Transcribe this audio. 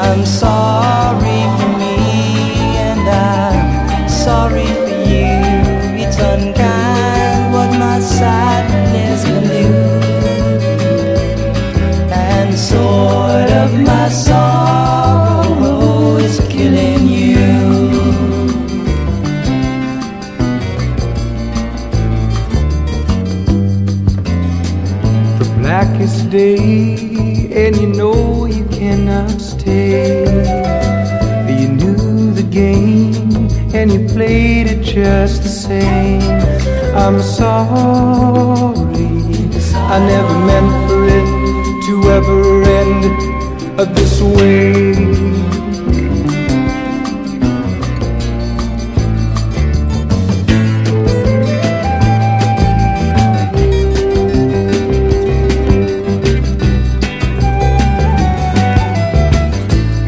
I'm sorry for me, and I'm sorry for you. It's unkind what my sadness can do, and sort of my sorrow is killing you. The blackest day, and you know you cannot stay. You knew the game, and you played it just the same. I'm sorry, I never meant for it to ever end this way.